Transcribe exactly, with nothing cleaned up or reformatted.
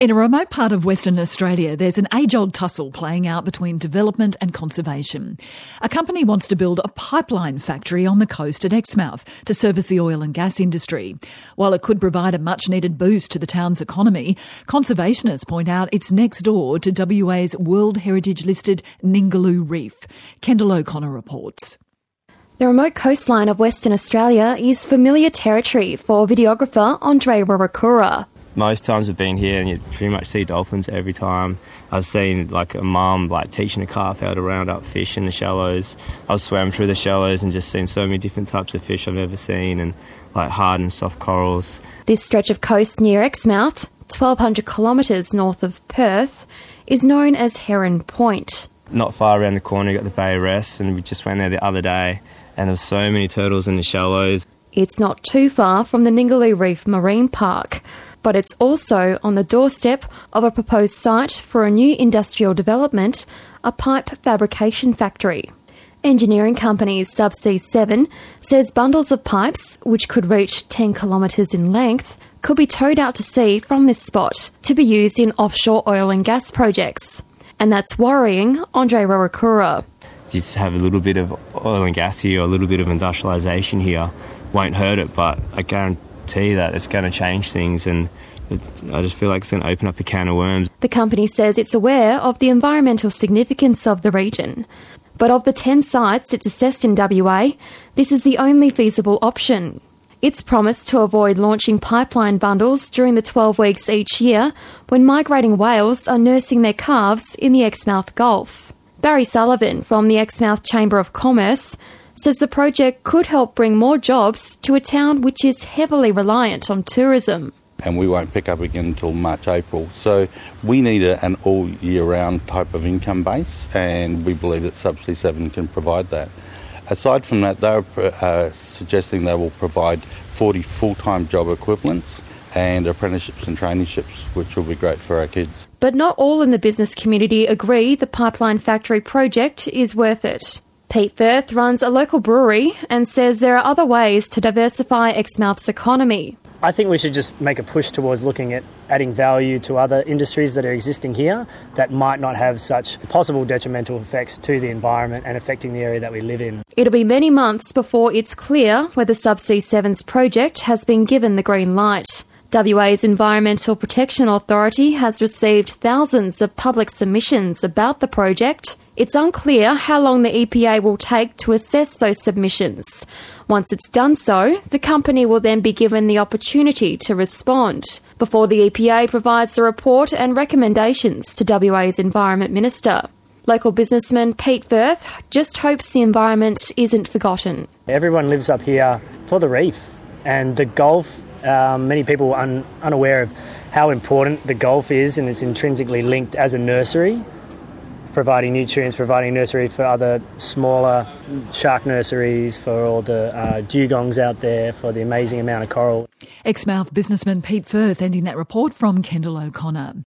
In a remote part of Western Australia, there's an age-old tussle playing out between development and conservation. A company wants to build a pipeline factory on the coast at Exmouth to service the oil and gas industry. While it could provide a much-needed boost to the town's economy, conservationists point out it's next door to W A's World Heritage-listed Ningaloo Reef. Kendall O'Connor reports. The remote coastline of Western Australia is familiar territory for videographer Andre Warakura. Most times I've been here and you pretty much see dolphins every time. I've seen like a mum like teaching a calf how to round up fish in the shallows. I've swam through the shallows and just seen so many different types of fish I've ever seen, and like hard and soft corals. This stretch of coast near Exmouth, twelve hundred kilometres north of Perth, is known as Heron Point. Not far around the corner you got the Bay of Rest, and we just went there the other day and there were so many turtles in the shallows. It's not too far from the Ningaloo Reef Marine Park, but it's also on the doorstep of a proposed site for a new industrial development, a pipe fabrication factory. Engineering company Subsea seven says bundles of pipes, which could reach ten kilometres in length, could be towed out to sea from this spot to be used in offshore oil and gas projects. And that's worrying Andre Warakura. Just have a little bit of oil and gas here, a little bit of industrialisation here, won't hurt it, but I guarantee that it's going to change things, and I just feel like it's going to open up a can of worms. The company says it's aware of the environmental significance of the region, but of the ten sites it's assessed in W A, this is the only feasible option. It's promised to avoid launching pipeline bundles during the twelve weeks each year when migrating whales are nursing their calves in the Exmouth Gulf. Barry Sullivan from the Exmouth Chamber of Commerce says the project could help bring more jobs to a town which is heavily reliant on tourism. And we won't pick up again until March, April. So we need a, an all-year-round type of income base, and we believe that Subsea seven can provide that. Aside from that, they're uh, suggesting they will provide forty full-time job equivalents and apprenticeships and traineeships, which will be great for our kids. But not all in the business community agree the pipeline factory project is worth it. Pete Firth runs a local brewery and says there are other ways to diversify Exmouth's economy. I think we should just make a push towards looking at adding value to other industries that are existing here that might not have such possible detrimental effects to the environment and affecting the area that we live in. It'll be many months before it's clear whether Subsea seven's project has been given the green light. W A's Environmental Protection Authority has received thousands of public submissions about the project. It's unclear how long the E P A will take to assess those submissions. Once it's done so, the company will then be given the opportunity to respond before the E P A provides a report and recommendations to W A's Environment Minister. Local businessman Pete Firth just hopes the environment isn't forgotten. Everyone lives up here for the reef and the Gulf. Um, many people are un- unaware of how important the Gulf is, and it's intrinsically linked as a nursery, providing nutrients, providing nursery for other smaller shark nurseries, for all the uh, dugongs out there, for the amazing amount of coral. Exmouth businessman Pete Firth ending that report from Kendall O'Connor.